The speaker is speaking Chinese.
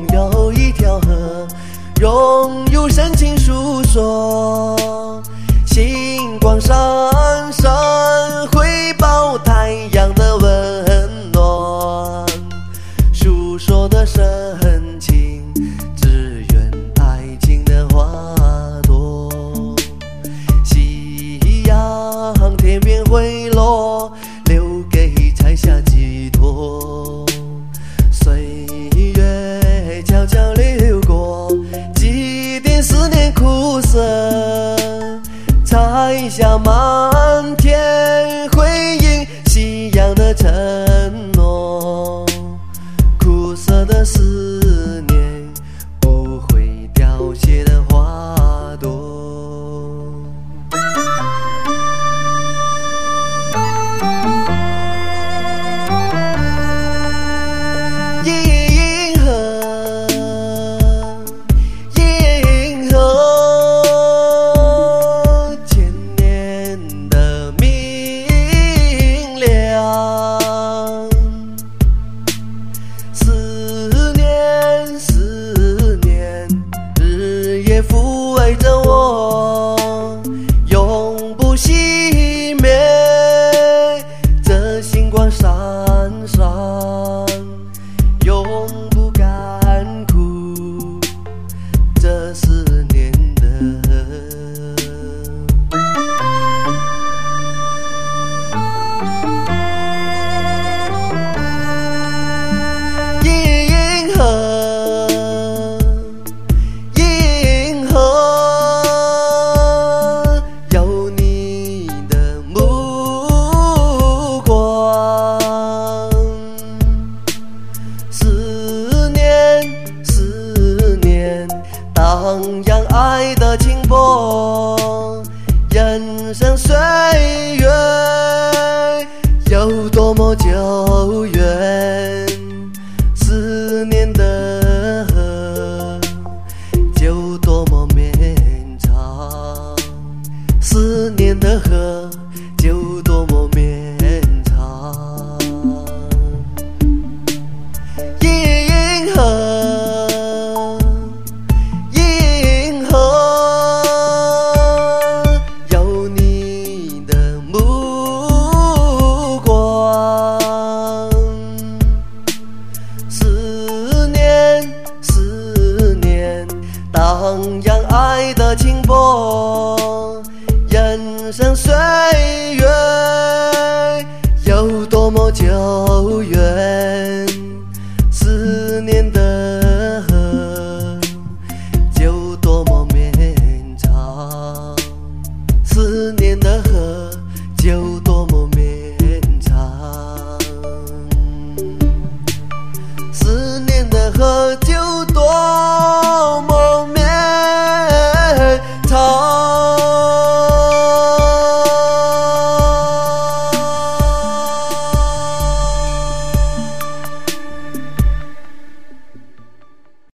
有一条河，拥有深情诉说。星光闪闪，回报太阳的温暖，诉说的深情，只愿爱情的花朵。夕阳天边回落，留给彩霞寄托。岁月悄悄流过，几点思念苦涩，彩霞满天，回应夕阳的承诺。苦涩的思念，不会凋谢的花朵。银河，银河，千年的明亮。思念，思念，日夜抚慰着我，永不熄灭。这星光闪闪，永不干枯这思念的银河，银河，有你的目光。思念，思念，荡漾爱的清波。人生岁月有多么久远，思念的河就多么绵长。思念的河